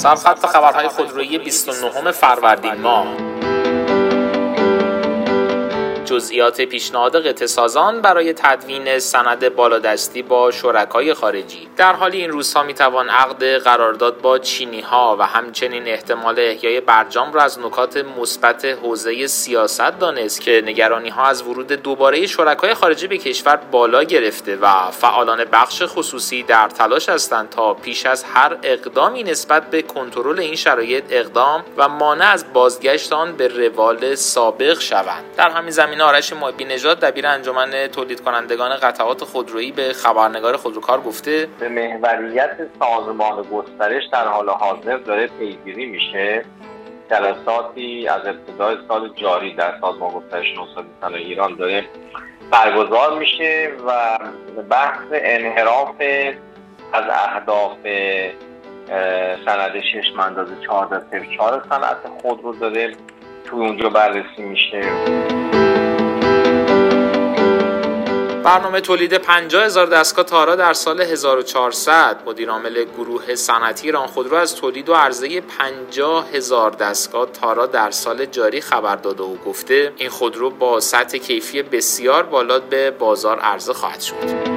سرخط خبرهای خودرویی 29 فروردین ماه. جزئیات پیشنهاد قطعه‌سازان برای تدوین سند بالادستی با شرکای خارجی. در حال این روزها میتوان عقد قرارداد با چینی‌ها و همچنین احتمال احیای برجام را از نکات مثبت حوزه سیاست دانست که نگرانی‌ها از ورود دوباره شرکای خارجی به کشور بالا گرفته و فعالان بخش خصوصی در تلاش هستند تا پیش از هر اقدامی نسبت به کنترل این شرایط اقدام و مانع از بازگشت آن به روال سابق شوند. در همین زمینه آرش محبی نژاد دبیر انجمن تولید کنندگان قطعات خودرویی به خبرنگار خودروکار گفته به محوریت سازمان گسترش در حال حاضر داره پیگیری میشه. جلساتی از ابتدای سال جاری در سازمان گسترش نوسازی صنایع ایران داره برگزار میشه و بحث انحراف از اهداف سند 6 منداز 1404 صنعت خودرو داره توی اونجا بررسی میشه. برنامه تولید 50,000 دستگاه تارا در سال 1400. مدیر عامل گروه صنعتی ایران خودرو از تولید و عرضه 50,000 دستگاه تارا در سال جاری خبر داده و گفته این خودرو با سطح کیفی بسیار بالا به بازار عرضه خواهد شد.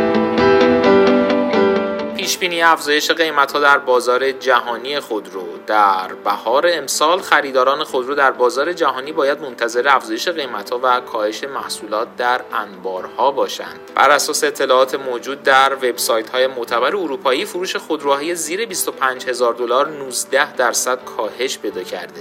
پیشبینی افزایش قیمت‌ها در بازار جهانی خودرو. در بهار امسال خریداران خودرو در بازار جهانی باید منتظر افزایش قیمت‌ها و کاهش محصولات در انبارها باشند. بر اساس اطلاعات موجود در وبسایت‌های معتبر اروپایی، فروش خودروهای زیر $25,000 19% کاهش پیدا کرده.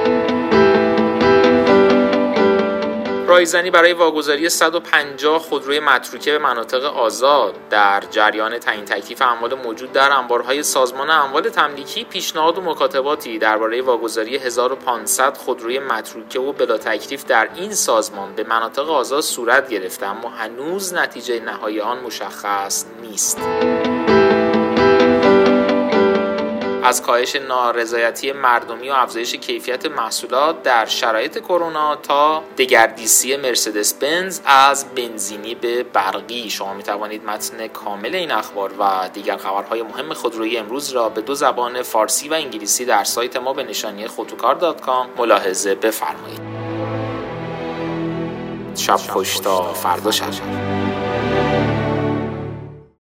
رایزنی برای واگذاری 150 خودروی متروکه به مناطق آزاد. در جریان تعیین تکلیف اموال موجود در انبارهای سازمان اموال تملیکی، پیشنهاد و مکاتباتی درباره واگذاری 1500 خودروی متروکه و بلا تکلیف در این سازمان به مناطق آزاد صورت گرفته، اما هنوز نتیجه نهایی آن مشخص نیست. از کاهش نارضایتی مردمی و افزایش کیفیت محصولات در شرایط کرونا تا دگردیسی مرسدس بنز از بنزینی به برقی. شما می توانید متن کامل این اخبار و دیگر خبرهای مهم خودرویی امروز را به 2 زبان فارسی و انگلیسی در سایت ما به نشانی خودروکار.com ملاحظه بفرمایید. شب خوش تا فردا شب.